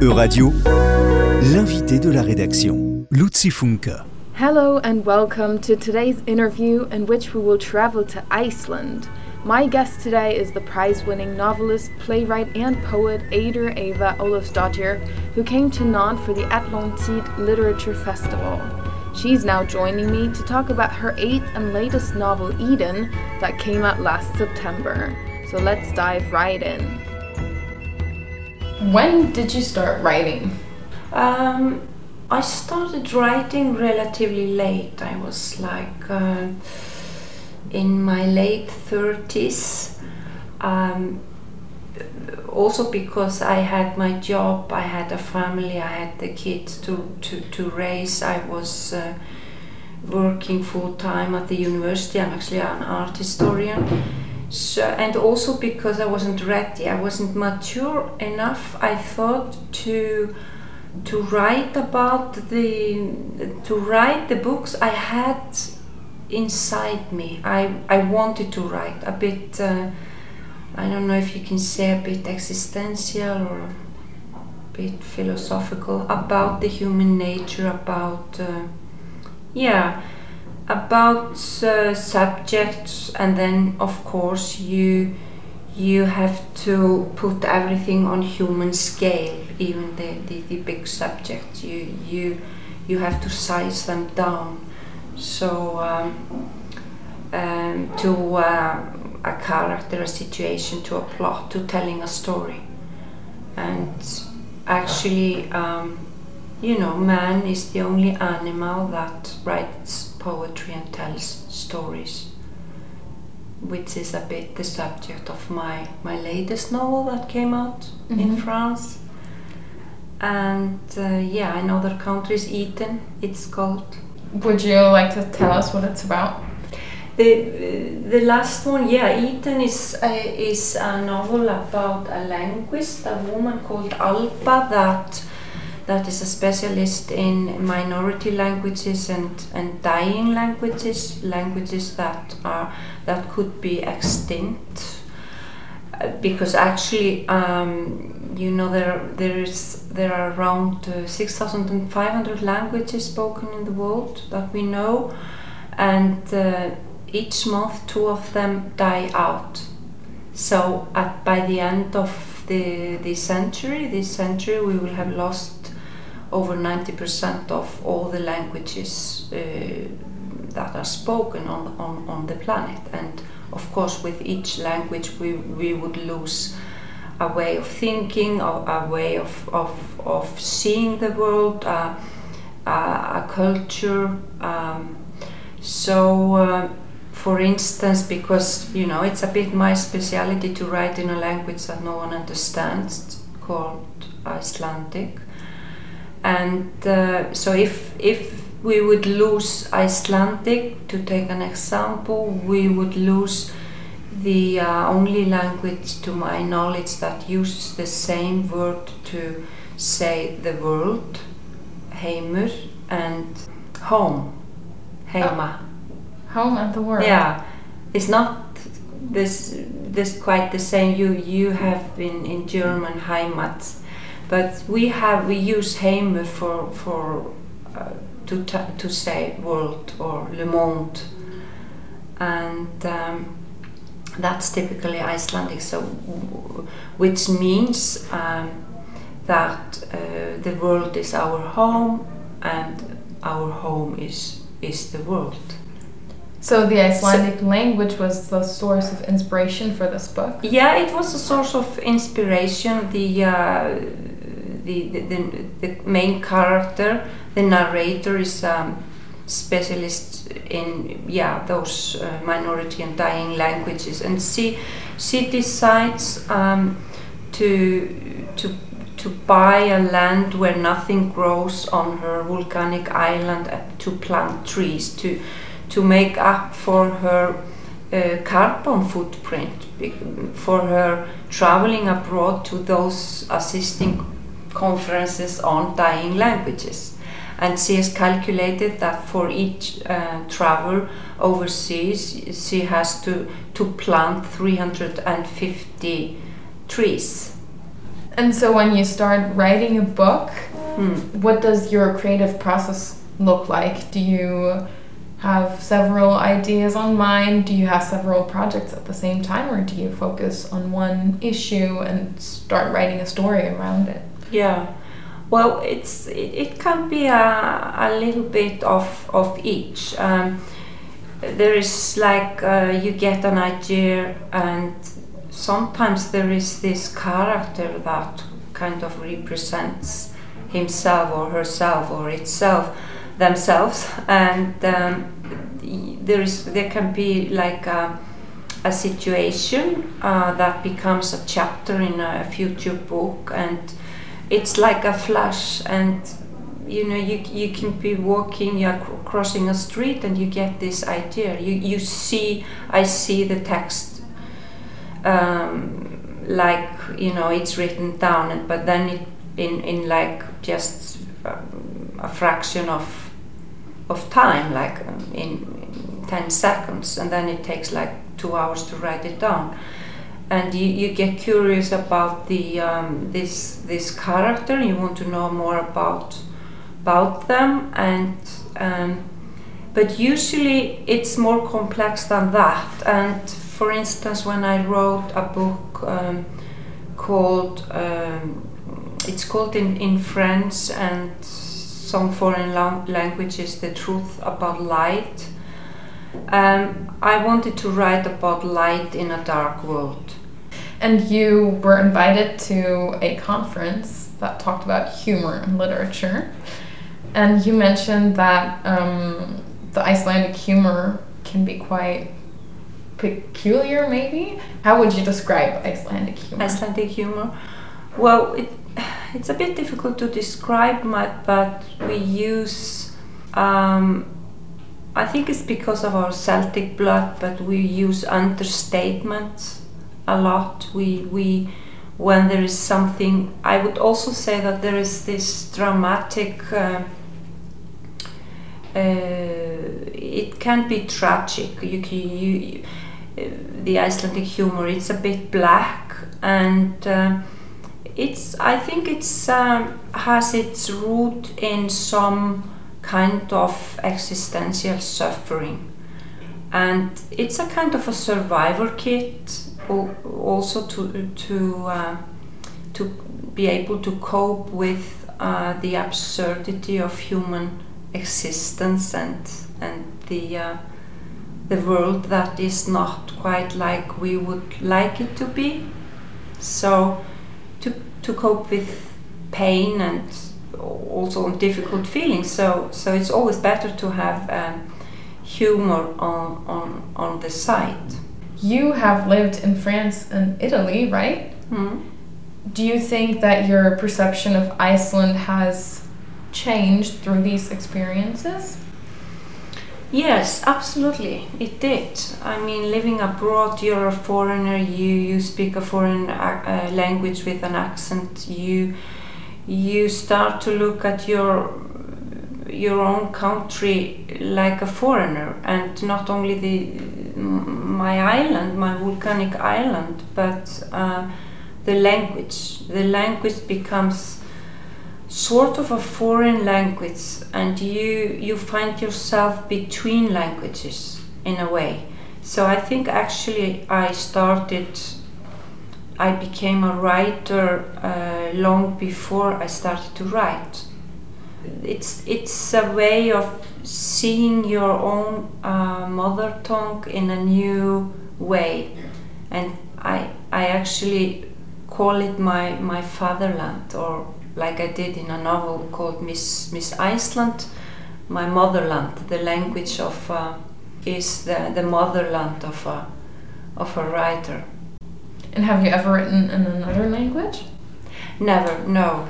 Euradio, l'invité de la rédaction, Luzi Funke. Hello and welcome to today's interview in which we will travel to Iceland. My guest today is the prize-winning novelist, playwright and poet Auður Eva Ólafsdóttir, who came to Nantes for the Atlantique Literature Festival. She's now joining me to talk about her 8th and latest novel, Eden, that came out last September. So let's dive right in. When did you start writing? I started writing relatively late. I was like in my late 30s. Also because I had my job, I had a family, I had the kids to raise. I was working full time at the university. I'm actually an art historian. So, and also because I wasn't ready, I wasn't mature enough, I thought, to write the books I had inside me. I wanted to write a bit, I don't know if you can say a bit existential or a bit philosophical about the human nature, about subjects, and then of course you have to put everything on human scale, even the big subjects. You have to size them down. So to a character, a situation, to a plot, to telling a story. And actually, man is the only animal that writes poetry and tells stories, which is a bit the subject of my latest novel that came out in France. And in other countries, Eden, it's called. Would you like to tell us what it's about? The last one, Eden is a novel about a linguist, a woman called Alba that is a specialist in minority languages and dying languages that could be extinct, because actually there are around 6,500 languages spoken in the world that we know, and each month 2 of them die out. So by the end of this century we will have lost over 90% of all the languages that are spoken on the planet. And of course with each language we would lose a way of thinking, a way of seeing the world, a culture. For instance, because it's a bit my speciality to write in a language that no one understands, called Icelandic. And so if we would lose Icelandic, to take an example, we would lose the only language, to my knowledge, that uses the same word to say the world, heimur, and home, heima. Home and the world. Yeah, it's not this quite the same. You have in German Heimat. But we use heimur for to say world or le monde, and that's typically Icelandic. So, which means that the world is our home, and our home is the world. So the Icelandic language was the source of inspiration for this book? Yeah, it was a source of inspiration. The main character, the narrator, is specialist in those minority and dying languages, and she decides to buy a land where nothing grows on her volcanic island, to plant trees to make up for her carbon footprint, for her traveling abroad to those assisting conferences on dying languages. And she has calculated that for each travel overseas, she has to plant 350 trees. And so when you start writing a book, what does your creative process look like? Do you have several ideas on mind? Do you have several projects at the same time, or do you focus on one issue and start writing a story around it? Yeah, well, it can be a little bit of each. There is like you get an idea, and sometimes there is this character that kind of represents himself or herself or itself, themselves, and there can be like a situation that becomes a chapter in a future book, and it's like a flash. And you know, you can be walking, you're crossing a street, and you get this idea. I see the text, like, you know, it's written down, but then it in like just a fraction of time, like in 10 seconds, and then it takes like 2 hours to write it down. And you get curious about the this character. You want to know more about them, and but usually it's more complex than that. And for instance, when I wrote a book called it's called in French and some foreign languages, The Truth About Light. I wanted to write about light in a dark world. And you were invited to a conference that talked about humor and literature. And you mentioned that the Icelandic humor can be quite peculiar, maybe? How would you describe Icelandic humor? Icelandic humor? Well, it's a bit difficult to describe, but we use, I think it's because of our Celtic blood, but we use understatements a lot. When there is something, I would also say that there is this dramatic, it can be tragic. The Icelandic humor, it's a bit black, and I think it's has its root in some kind of existential suffering, and it's a kind of a survivor kit, also to be able to cope with the absurdity of human existence and the world that is not quite like we would like it to be. So to cope with pain and also difficult feelings. So it's always better to have humor on the side. You have lived in France and Italy, right? Mm-hmm. Do you think that your perception of Iceland has changed through these experiences? Yes, absolutely, it did. I mean, living abroad, you're a foreigner, you speak a foreign language with an accent, you start to look at your own country like a foreigner, and not only my volcanic island, but the language. The language becomes sort of a foreign language, and you find yourself between languages in a way. So I think actually I became a writer long before I started to write. It's a way of seeing your own mother tongue in a new way, and I actually call it my fatherland, or like I did in a novel called Miss Iceland, my motherland. The language of is the motherland of a writer. And have you ever written in another language? Never, no.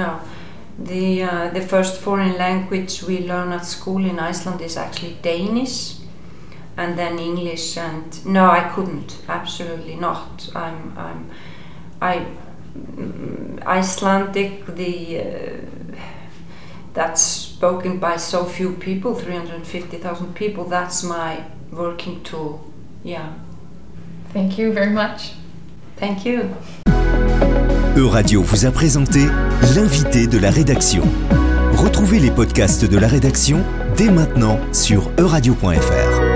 The first foreign language we learn at school in Iceland is actually Danish, and then English. And no, I couldn't. Absolutely not. Icelandic, that's spoken by so few people, 350,000 people. That's my working tool. Yeah. Thank you very much. Thank you. Euradio vous a présenté l'invité de la rédaction. Retrouvez les podcasts de la rédaction dès maintenant sur euradio.fr.